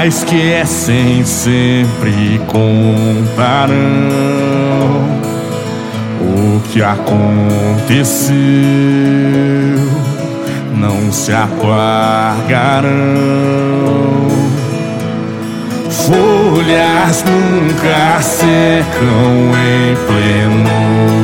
esquecem, sempre contarão o que aconteceu, não se apagarão. Folhas nunca secam em pleno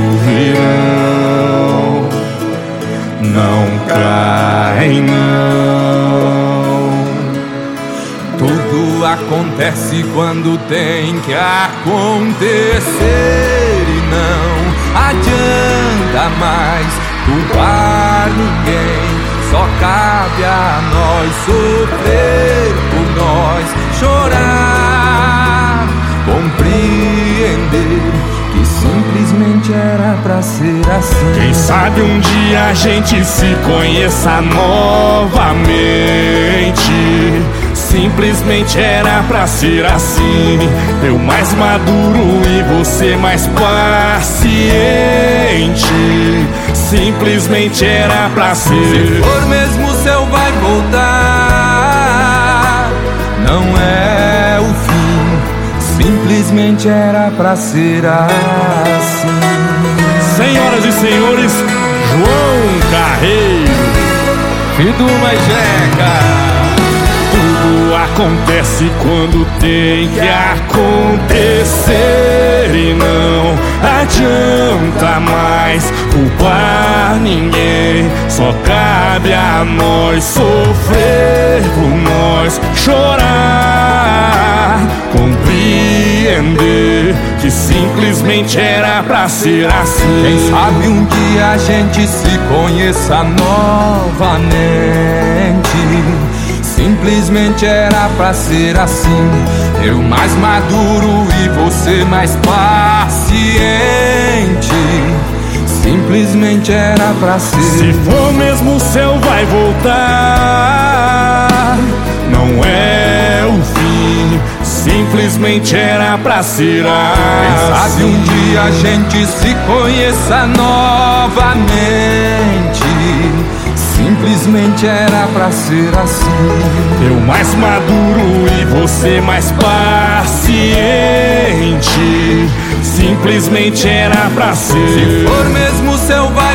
verão, não caem não. Tudo acontece quando tem que acontecer e não adianta mais culpar ninguém. Só cabe a nós sofrer por nós, chorar, compreender que simplesmente era pra ser assim. Quem sabe um dia a gente se conheça novamente. Simplesmente era pra ser assim. Eu mais maduro e você mais paciente. Simplesmente era pra ser. Se for mesmo o céu vai voltar, não é o fim. Simplesmente era pra ser assim. Senhoras e senhores, João Carreiro, filho do Majeca. tudo acontece quando tem que acontecer e não adianta mais culpar ninguém. Só cabe a nós sofrer por nós, chorar, compreender que simplesmente era pra ser assim. Quem sabe um dia a gente se conheça novamente. Simplesmente era pra ser assim. Eu mais maduro e você mais paciente. Simplesmente era pra ser. Se for mesmo o céu vai voltar, não é o fim. Simplesmente era pra ser assim. Quem sabe um dia a gente se conheça novamente. Simplesmente era pra ser assim. Eu mais maduro e você mais paciente. Simplesmente era pra ser. Se for mesmo o céu vai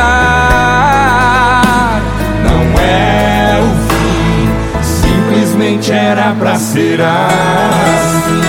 voltar, não é o fim. Simplesmente era pra ser assim.